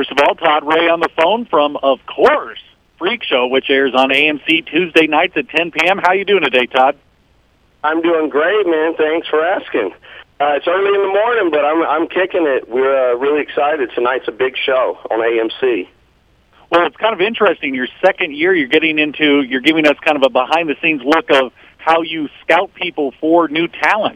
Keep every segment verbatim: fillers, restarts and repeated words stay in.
First of all, Todd Ray on the phone from, of course, Freak Show, which airs on A M C Tuesday nights at ten p.m. How you doing today, Todd? I'm doing great, man. Thanks for asking. Uh, it's early in the morning, but I'm I'm kicking it. We're uh, really excited. Tonight's a big show on A M C. Well, it's kind of interesting. Your second year, you're getting into, you're giving us kind of a behind-the-scenes look of how you scout people for new talent.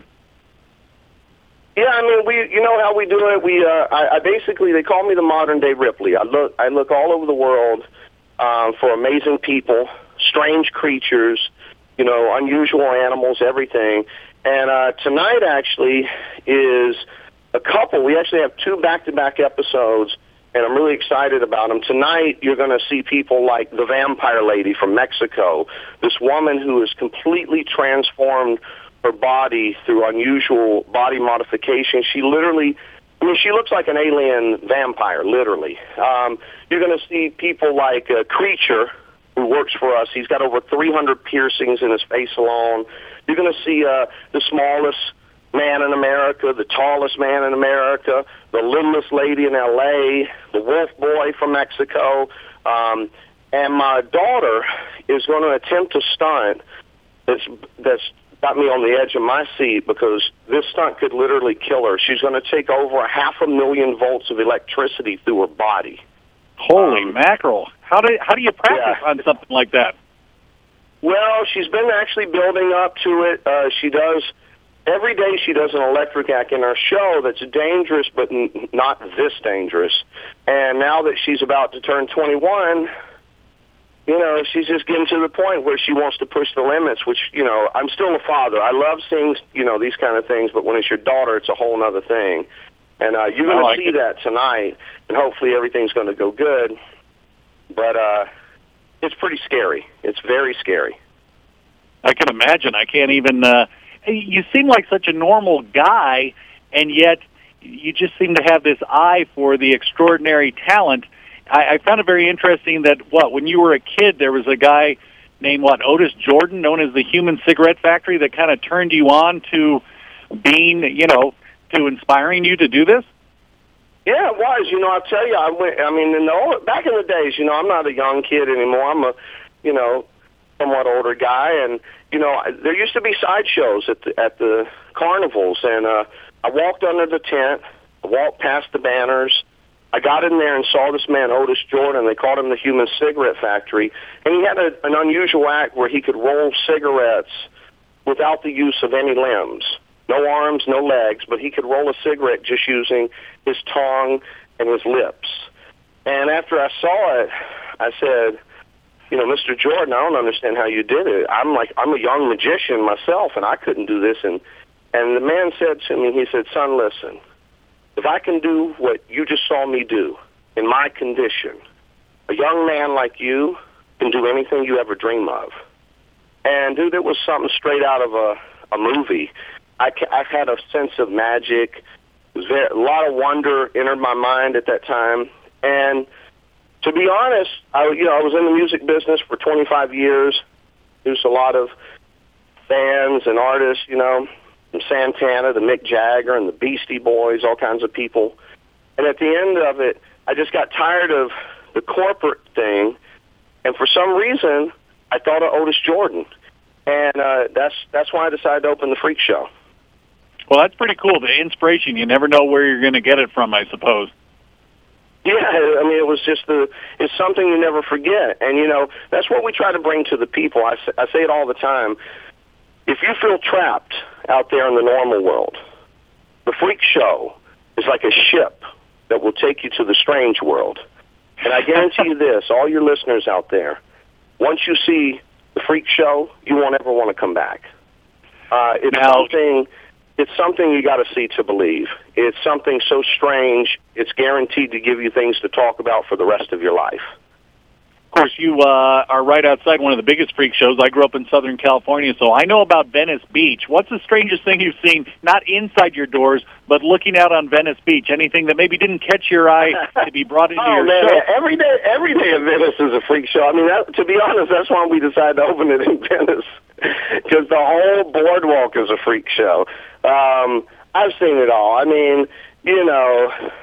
Yeah, I mean, we, you know how we do it. We, uh, I, I basically, they call me the modern-day Ripley. I look, I look all over the world uh, for amazing people, strange creatures, you know, unusual animals, everything. And uh, tonight actually is a couple. We actually have two back-to-back episodes, and I'm really excited about them. Tonight, you're going to see people like the Vampire Lady from Mexico, this woman who is completely transformed her body through unusual body modification. She literally, I mean, she looks like an alien vampire, literally. Um, you're going to see people like a Creature, who works for us. He's got over three hundred piercings in his face alone. You're going to see uh, the smallest man in America, the tallest man in America, the littlest lady in L A, the Wolf Boy from Mexico. Um, and my daughter is going to attempt a stunt that's, that's got me on the edge of my seat, because this stunt could literally kill her. She's going to take over a half a million volts of electricity through her body. Holy um, mackerel. How do, how do you practice yeah. on something like that? Well, she's been actually building up to it. Uh, she does, every day she does an electric act in our show that's dangerous, but n- not this dangerous. And now that she's about to turn twenty-one, you know, she's just getting to the point where she wants to push the limits, which, you know, I'm still a father. I love seeing, you know, these kind of things, but when it's your daughter, it's a whole other thing. And uh, you're going like to see it. that tonight, and hopefully everything's going to go good. But uh, it's pretty scary. It's very scary. I can imagine. I can't even, uh, you seem like such a normal guy, and yet you just seem to have this eye for the extraordinary talent. I, I found it very interesting that, what, when you were a kid, there was a guy named, what, Otis Jordan, known as the Human Cigarette Factory, that kind of turned you on to being, you know, to inspiring you to do this? Yeah, it was. You know, I'll tell you, I went, I mean, in the old, back in the days, you know, I'm not a young kid anymore. I'm a, you know, somewhat older guy, and, you know, there used to be sideshows at the, at the carnivals, and uh, I walked under the tent, I walked past the banners, I got in there and saw this man, Otis Jordan. They called him the Human Cigarette Factory. And he had a, an unusual act where he could roll cigarettes without the use of any limbs. No arms, no legs, but he could roll a cigarette just using his tongue and his lips. And after I saw it, I said, you know, Mister Jordan, I don't understand how you did it. I'm like, I'm a young magician myself, and I couldn't do this. And, and the man said to me, he said, son, listen. If I can do what you just saw me do in my condition, a young man like you can do anything you ever dream of. And, dude, it was something straight out of a, a movie. I, I had a sense of magic. It was very, a lot of wonder entered my mind at that time. And to be honest, I, you know, I was in the music business for twenty-five years. There's a lot of bands and artists, you know, from Santana to Mick Jagger and the Beastie Boys, all kinds of people. And at the end of it, I just got tired of the corporate thing, and for some reason, I thought of Otis Jordan. And uh, that's that's why I decided to open the Freak Show. Well, that's pretty cool. The inspiration, you never know where you're going to get it from, I suppose. Yeah, I mean, it was just the, it's something you never forget. And, you know, that's what we try to bring to the people. I, I say it all the time. If you feel trapped out there in the normal world, the Freak Show is like a ship that will take you to the strange world. And I guarantee you this, all your listeners out there, once you see the Freak Show, you won't ever want to come back. Uh, it's now, something... It's something you got to see to believe. It's something so strange, it's guaranteed to give you things to talk about for the rest of your life. Of course, you uh, are right outside one of the biggest freak shows. I grew up in Southern California, so I know about Venice Beach. What's the strangest thing you've seen, not inside your doors, but looking out on Venice Beach? Anything that maybe didn't catch your eye to be brought into oh, your man, show? Every day, every day in Venice is a freak show. I mean, that, to be honest, that's why we decided to open it in Venice, because the whole boardwalk is a freak show. Um, I've seen it all. I mean, you know,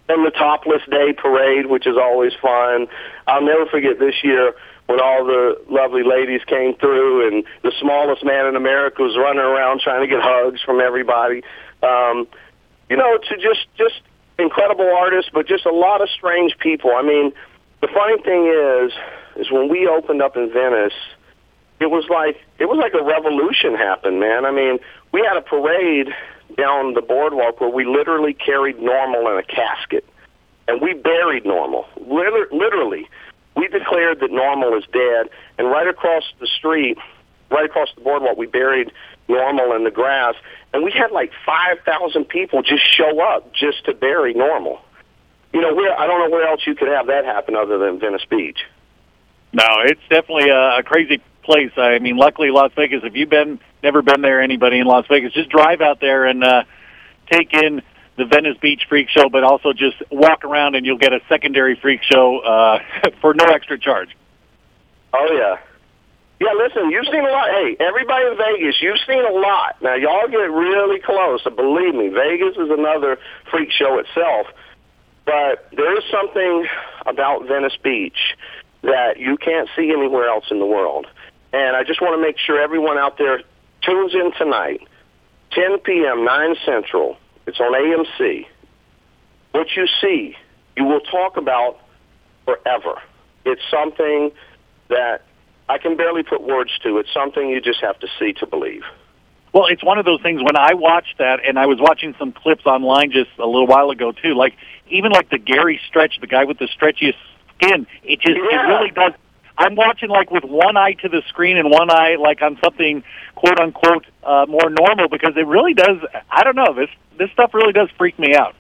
and the Topless Day Parade, which is always fun. I'll never forget this year when all the lovely ladies came through and the smallest man in America was running around trying to get hugs from everybody. Um, you know, to just, just incredible artists, but just a lot of strange people. I mean, the funny thing is, is when we opened up in Venice, it was like it was like a revolution happened, man. I mean, we had a parade down the boardwalk where we literally carried Normal in a casket, and we buried Normal. Liter- literally, we declared that Normal is dead, and right across the street, right across the boardwalk, we buried Normal in the grass, and we had like five thousand people just show up just to bury Normal. You know, where I don't know where else you could have that happen other than Venice Beach. No, it's definitely a, a crazy place. I mean, luckily Las Vegas, if you've been never been there, anybody in Las Vegas, just drive out there and uh, take in the Venice Beach Freak Show, but also just walk around and you'll get a secondary freak show uh, for no extra charge. Oh, yeah. Yeah, listen, you've seen a lot. Hey, everybody in Vegas, you've seen a lot. Now, y'all get really close. Believe me, Vegas is another freak show itself. But there is something about Venice Beach that you can't see anywhere else in the world. And I just want to make sure everyone out there tunes in tonight, ten p.m., nine Central. It's on A M C. What you see, you will talk about forever. It's something that I can barely put words to. It's something you just have to see to believe. Well, it's one of those things when I watched that, and I was watching some clips online just a little while ago, too, like even like the Gary Stretch, the guy with the stretchiest skin, it just yeah. it really does. I'm watching like with one eye to the screen and one eye like on something quote unquote uh, more normal because it really does. I don't know. This this stuff really does freak me out.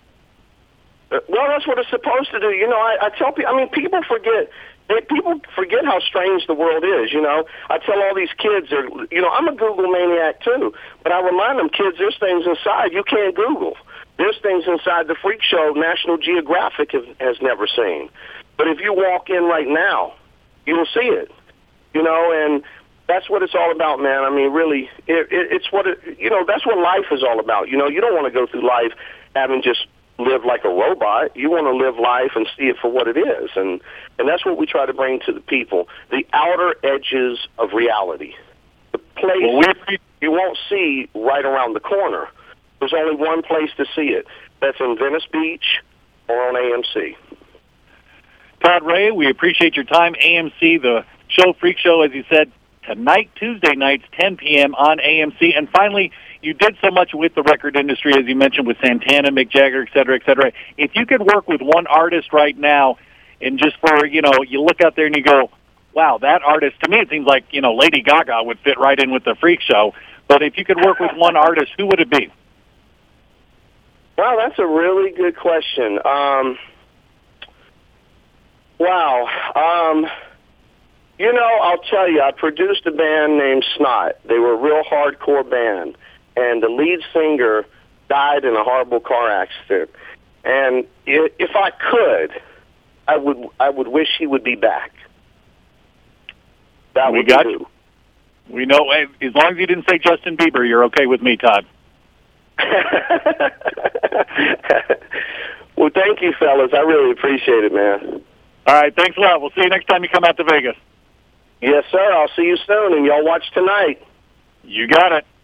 Well, that's what it's supposed to do. You know, I, I tell people. I mean, people forget. They, people forget how strange the world is. You know, I tell all these kids, are, you know, I'm a Google maniac too, but I remind them, kids, there's things inside you can't Google. There's things inside the freak show National Geographic has, has never seen. But if you walk in right now, you'll see it, you know, and that's what it's all about, man. I mean, really, it, it, it's what, it, you know, that's what life is all about. You know, you don't want to go through life having just lived like a robot. You want to live life and see it for what it is, and, and that's what we try to bring to the people, the outer edges of reality, the place well, you won't see right around the corner. There's only one place to see it. That's in Venice Beach or on A M C. Todd Ray, we appreciate your time. A M C, the show, Freak Show, as you said, tonight, Tuesday nights, ten p.m. on A M C. And finally, you did so much with the record industry, as you mentioned, with Santana, Mick Jagger, et cetera, et cetera. If you could work with one artist right now, and just for, you know, you look out there and you go, wow, that artist, to me it seems like, you know, Lady Gaga would fit right in with the Freak Show. But if you could work with one artist, who would it be? Well, that's a really good question. Um, wow. Um, you know, I'll tell you, I produced a band named Snot. They were a real hardcore band, and the lead singer died in a horrible car accident. And if I could, I would I would wish he would be back. That we would got do. You. We know, as long as you didn't say Justin Bieber, you're okay with me, Todd. Well, thank you, fellas. I really appreciate it, man. All right, thanks a lot. We'll see you next time you come out to Vegas. Yes, sir. I'll see you soon, and y'all watch tonight. You got it.